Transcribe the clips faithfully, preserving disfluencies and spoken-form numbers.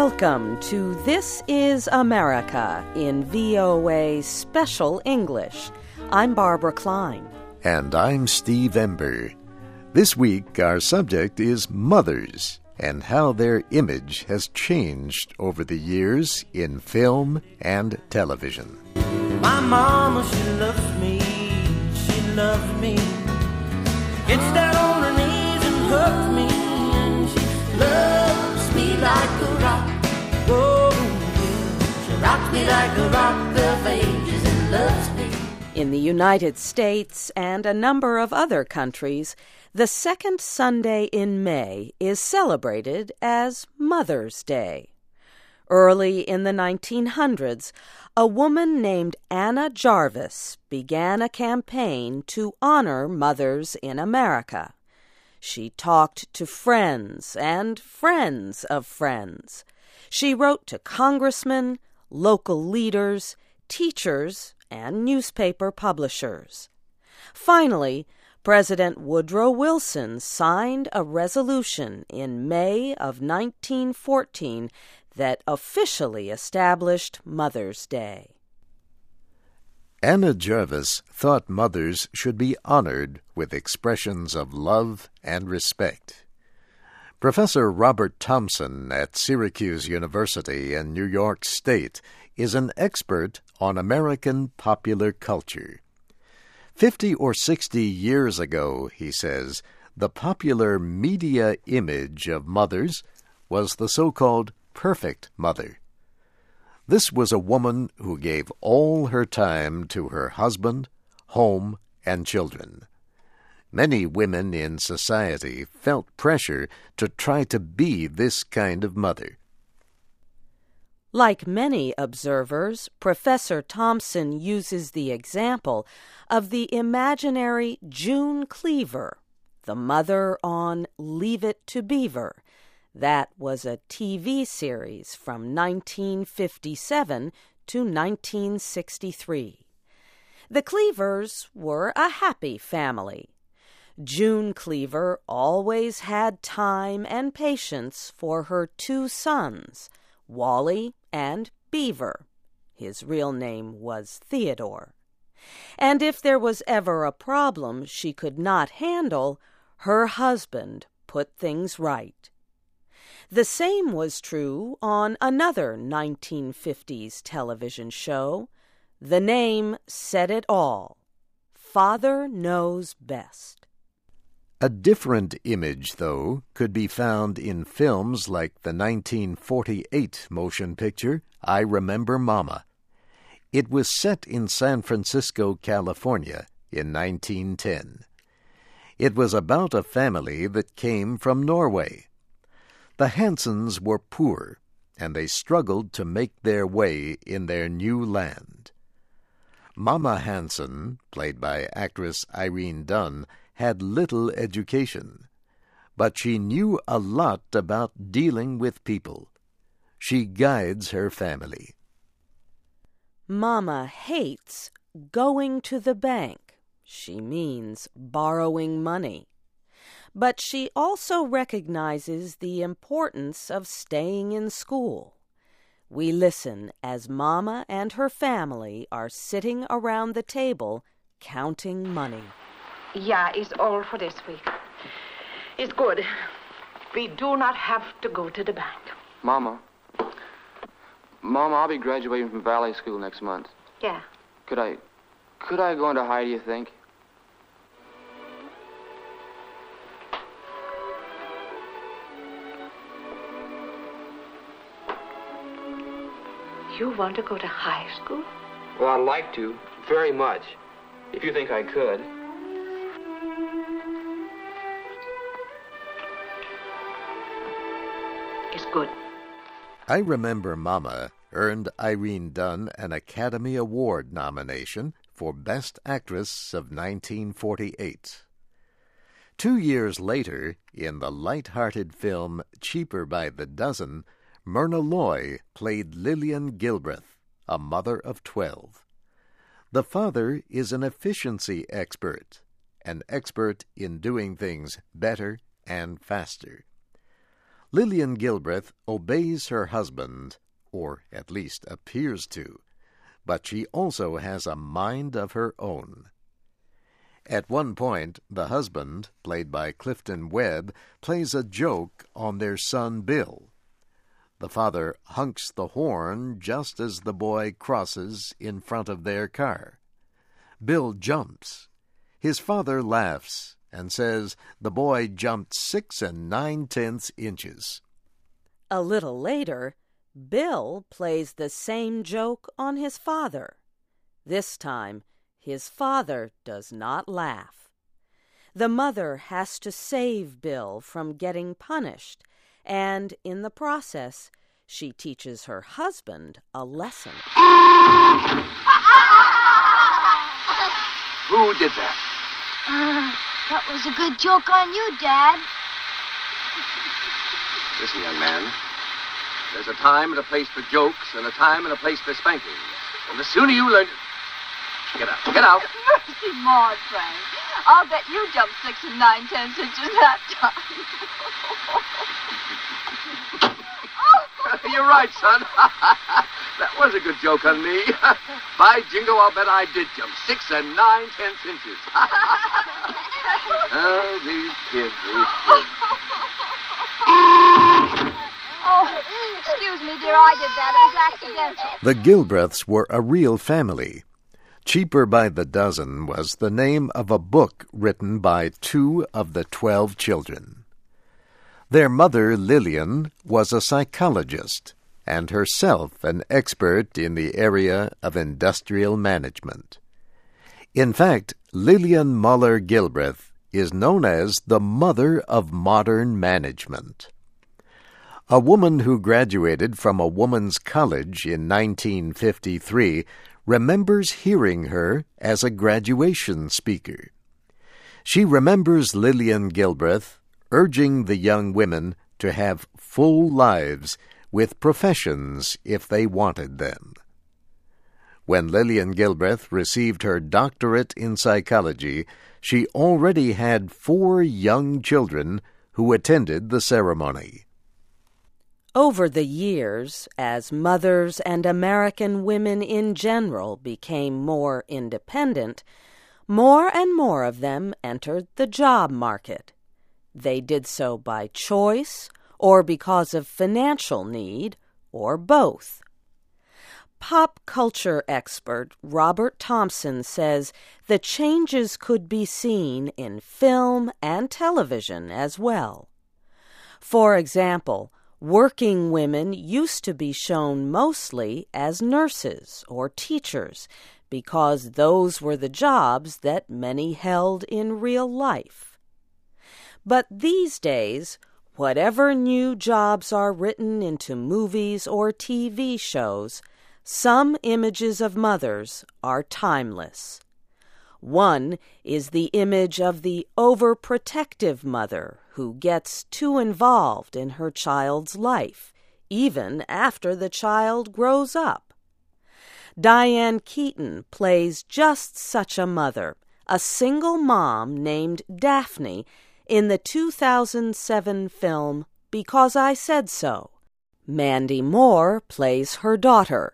Welcome to This is America in V O A Special English. I'm Barbara Klein. And I'm Steve Ember. This week, our subject is mothers and how their image has changed over the years in film and television. My mama, she loves me, she loves me. Gets down on her knees and hugs me, and she loves me like a rock. Oh, yeah. She rocks me like a rock of ages and loves me. In the United States and a number of other countries, the second Sunday in May is celebrated as Mother's Day. Early in the nineteen hundreds, a woman named Anna Jarvis began a campaign to honor mothers in America. She talked to friends and friends of friends. She wrote to congressmen, local leaders, teachers, and newspaper publishers. Finally, President Woodrow Wilson signed a resolution in May of nineteen fourteen that officially established Mother's Day. Anna Jarvis thought mothers should be honored with expressions of love and respect. Professor Robert Thompson at Syracuse University in New York State is an expert on American popular culture. Fifty or sixty years ago, he says, the popular media image of mothers was the so-called perfect mother. This was a woman who gave all her time to her husband, home, and children. Many women in society felt pressure to try to be this kind of mother. Like many observers, Professor Thompson uses the example of the imaginary June Cleaver, the mother on Leave It to Beaver. That was a T V series from nineteen fifty-seven to nineteen sixty-three. The Cleavers were a happy family. June Cleaver always had time and patience for her two sons, Wally and Beaver. His real name was Theodore. And if there was ever a problem she could not handle, her husband put things right. The same was true on another nineteen fifties television show. The name said it all. Father Knows Best. A different image, though, could be found in films like the nineteen forty-eight motion picture I Remember Mama. It was set in San Francisco, California, in nineteen ten. It was about a family that came from Norway. The Hansons were poor, and they struggled to make their way in their new land. Mama Hansen, played by actress Irene Dunne, had little education, but she knew a lot about dealing with people. She guides her family. Mama hates going to the bank. She means borrowing money. But she also recognizes the importance of staying in school. We listen as Mama and her family are sitting around the table counting money. Yeah, it's all for this week. It's good. We do not have to go to the bank. Mama. Mama, I'll be graduating from ballet school next month. Yeah. Could I, could I go into high, do you think? You want to go to high school? Well, I'd like to, very much, if you think I could. It's good. I Remember Mama earned Irene Dunne an Academy Award nomination for Best Actress of nineteen forty-eight. Two years later, in the light-hearted film Cheaper by the Dozen, Myrna Loy played Lillian Gilbreth, a mother of twelve. The father is an efficiency expert, an expert in doing things better and faster. Lillian Gilbreth obeys her husband, or at least appears to, but she also has a mind of her own. At one point, the husband, played by Clifton Webb, plays a joke on their son Bill. The father honks the horn just as the boy crosses in front of their car. Bill jumps. His father laughs and says the boy jumped six and nine-tenths inches. A little later, Bill plays the same joke on his father. This time, his father does not laugh. The mother has to save Bill from getting punished, and in the process, she teaches her husband a lesson. Who did that? Uh, that was a good joke on you, Dad. Listen, young man. There's a time and a place for jokes and a time and a place for spanking. And the sooner you learn... Get out. Get out. Mercy, Maud, Frank. I'll bet you jumped six and nine-tenths inches that time. You're right, son. That was a good joke on me. By jingo, I'll bet I did jump six and nine-tenths inches. Oh, these kids, these kids. Oh, excuse me, dear, I did that. It was accidental. The Gilbreths were a real family. Cheaper by the Dozen was the name of a book written by two of the twelve children. Their mother, Lillian, was a psychologist and herself an expert in the area of industrial management. In fact, Lillian Muller Gilbreth is known as the mother of modern management. A woman who graduated from a woman's college in nineteen fifty-three remembers hearing her as a graduation speaker. She remembers Lillian Gilbreth urging the young women to have full lives with professions if they wanted them. When Lillian Gilbreth received her doctorate in psychology, she already had four young children who attended the ceremony. Over the years, as mothers and American women in general became more independent, more and more of them entered the job market. They did so by choice, or because of financial need, or both. Pop culture expert Robert Thompson says the changes could be seen in film and television as well. For example, working women used to be shown mostly as nurses or teachers because those were the jobs that many held in real life. But these days, whatever new jobs are written into movies or T V shows, some images of mothers are timeless. One is the image of the overprotective mother who gets too involved in her child's life, even after the child grows up. Diane Keaton plays just such a mother, a single mom named Daphne, in the two thousand seven film Because I Said So. Mandy Moore plays her daughter.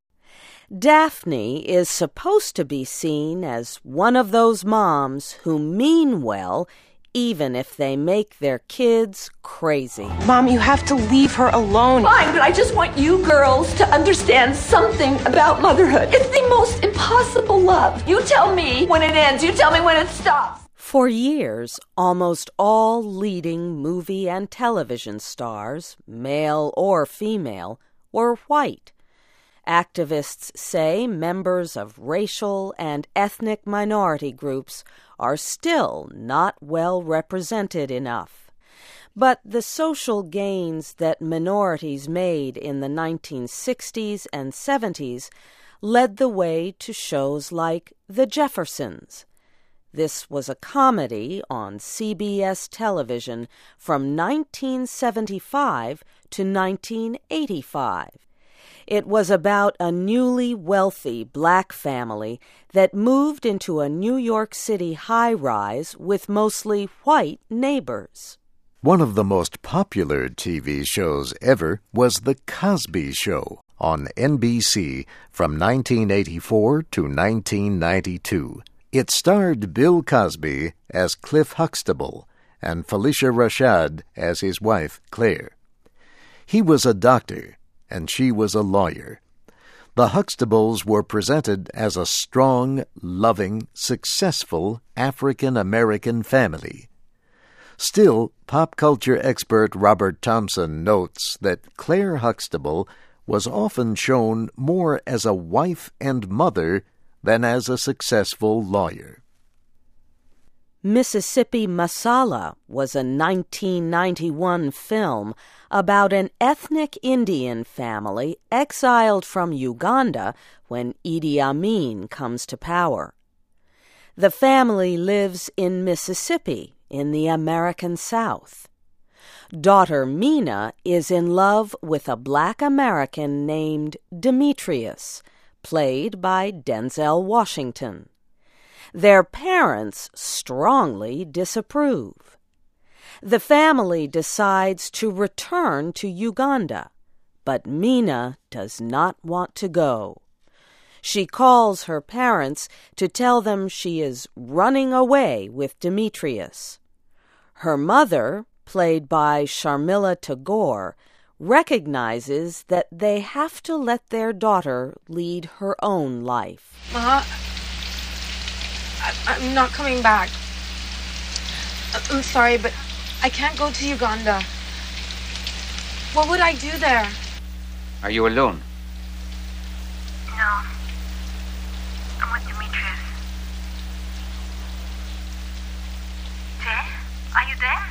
Daphne is supposed to be seen as one of those moms who mean well even if they make their kids crazy. Mom, you have to leave her alone. Fine, but I just want you girls to understand something about motherhood. It's the most impossible love. You tell me when it ends. You tell me when it stops. For years, almost all leading movie and television stars, male or female, were white. Activists say members of racial and ethnic minority groups are still not well represented enough. But the social gains that minorities made in the nineteen sixties and seventies led the way to shows like The Jeffersons. This was a comedy on C B S television from nineteen seventy-five to nineteen eighty-five. It was about a newly wealthy black family that moved into a New York City high-rise with mostly white neighbors. One of the most popular T V shows ever was The Cosby Show on N B C from nineteen eighty-four to nineteen ninety-two. It starred Bill Cosby as Cliff Huxtable and Felicia Rashad as his wife, Claire. He was a doctor, and she was a lawyer. The Huxtables were presented as a strong, loving, successful African-American family. Still, pop culture expert Robert Thompson notes that Claire Huxtable was often shown more as a wife and mother than as a successful lawyer. Mississippi Masala was a nineteen ninety-one film about an ethnic Indian family exiled from Uganda when Idi Amin comes to power. The family lives in Mississippi, in the American South. Daughter Mina is in love with a black American named Demetrius, played by Denzel Washington. Their parents strongly disapprove. The family decides to return to Uganda, but Mina does not want to go. She calls her parents to tell them she is running away with Demetrius. Her mother, played by Sharmila Tagore, recognizes that they have to let their daughter lead her own life. Ma, I- I'm not coming back. I'm sorry, but I can't go to Uganda. What would I do there? Are you alone? No. I'm with Demetrius. Jay, are you there?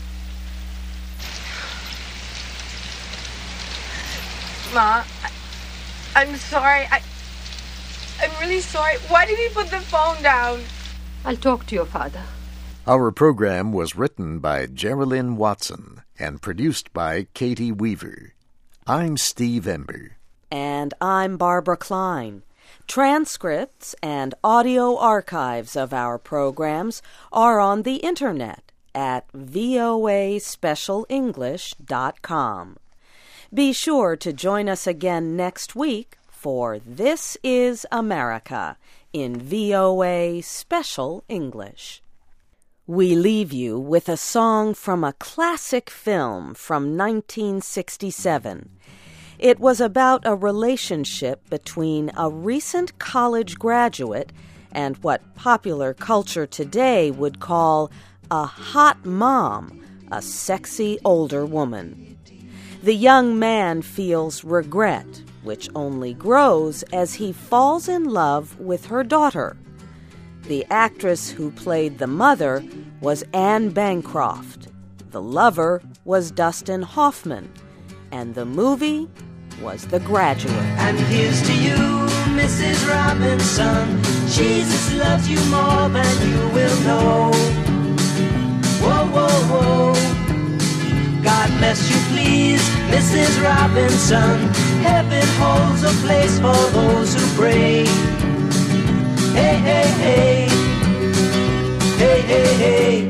Ma, I, I'm sorry. I, I'm really sorry. Why did he put the phone down? I'll talk to your father. Our program was written by Geraldine Watson and produced by Katie Weaver. I'm Steve Ember. And I'm Barbara Klein. Transcripts and audio archives of our programs are on the Internet at voa special english dot com. Be sure to join us again next week for This is America in V O A Special English. We leave you with a song from a classic film from nineteen sixty-seven. It was about a relationship between a recent college graduate and what popular culture today would call a hot mom, a sexy older woman. The young man feels regret, which only grows as he falls in love with her daughter. The actress who played the mother was Anne Bancroft. The lover was Dustin Hoffman. And the movie was The Graduate. And here's to you, Missus Robinson. Jesus loves you more than you will know. Whoa, whoa, whoa. God bless you, please, Missus Robinson. Heaven holds a place for those who pray. Hey, hey, hey. Hey, hey, hey.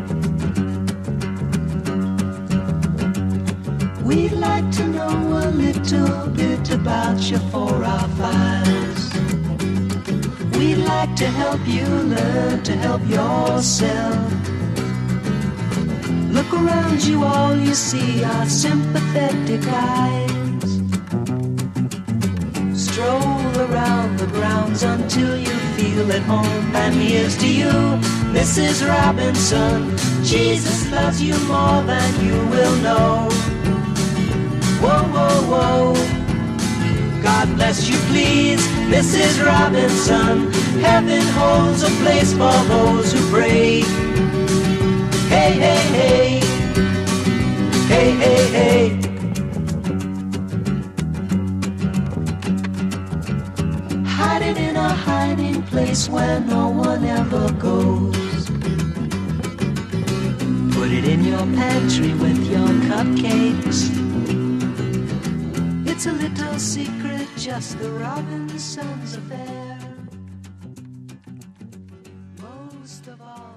We'd like to know a little bit about you for our files. We'd like to help you learn to help yourself. Look around you, all you see are sympathetic eyes. Stroll around the grounds until you feel at home. And here's to you, Missus Robinson. Jesus loves you more than you will know. Whoa, whoa, whoa. God bless you, please, Missus Robinson. Heaven holds a place for those who pray. Hey, hey, hey. Hey, hey, hey. Hiding in a hiding place where no one ever goes. Put it in your pantry with your cupcakes. It's a little secret, just the Robinsons affair. Most of all.